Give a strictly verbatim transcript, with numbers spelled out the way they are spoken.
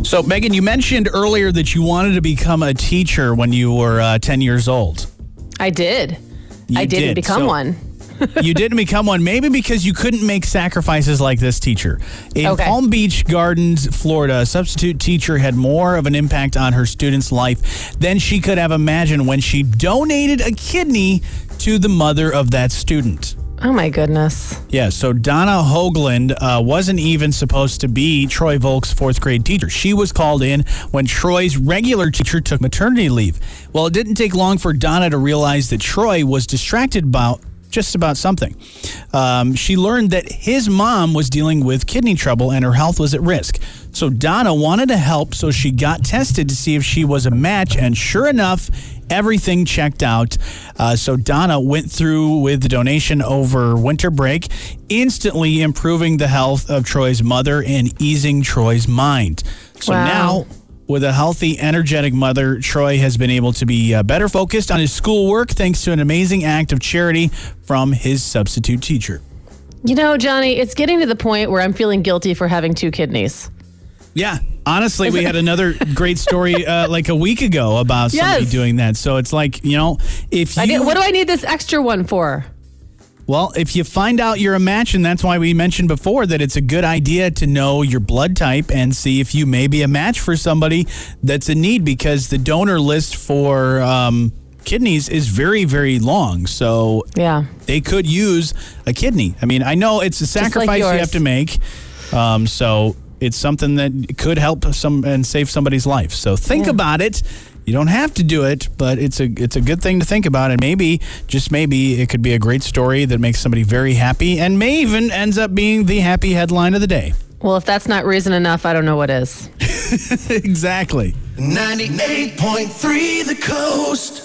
So, Megan, you mentioned earlier that you wanted to become a teacher when you were uh, ten years old. I did. You I didn't did. become So- one. You didn't become one, maybe because you couldn't make sacrifices like this teacher. In Okay. Palm Beach Gardens, Florida, a substitute teacher had more of an impact on her student's life than she could have imagined when she donated a kidney to the mother of that student. Oh, my goodness. Yeah, so Donna Hoagland uh, wasn't even supposed to be Troy Volk's fourth grade teacher. She was called in when Troy's regular teacher took maternity leave. Well, it didn't take long for Donna to realize that Troy was distracted about just about something. Um, she learned that his mom was dealing with kidney trouble and her health was at risk. So Donna wanted to help, so she got tested to see if she was a match, and sure enough, everything checked out. Uh, so Donna went through with the donation over winter break, instantly improving the health of Troy's mother and easing Troy's mind. So Wow. now, with a healthy, energetic mother, Troy has been able to be uh, better focused on his schoolwork thanks to an amazing act of charity from his substitute teacher. You know, Johnny, it's getting to the point where I'm feeling guilty for having two kidneys. Yeah, honestly, we had another great story uh, like a week ago about somebody Yes. doing that. So it's like, you know, if you... I did, what do I need this extra one for? Well, if you find out you're a match, and that's why we mentioned before that it's a good idea to know your blood type and see if you may be a match for somebody that's in need, because the donor list for um, kidneys is very, very long. So Yeah. they could use a kidney. I mean, I know it's a like sacrifice you yours. have to make. Um, so it's something that could help some and save somebody's life. So think Yeah. about it. You don't have to do it, but it's a it's a good thing to think about. And maybe, just maybe, it could be a great story that makes somebody very happy and may even ends up being the happy headline of the day. Well, if that's not reason enough, I don't know what is. Exactly. ninety-eight point three The Coast.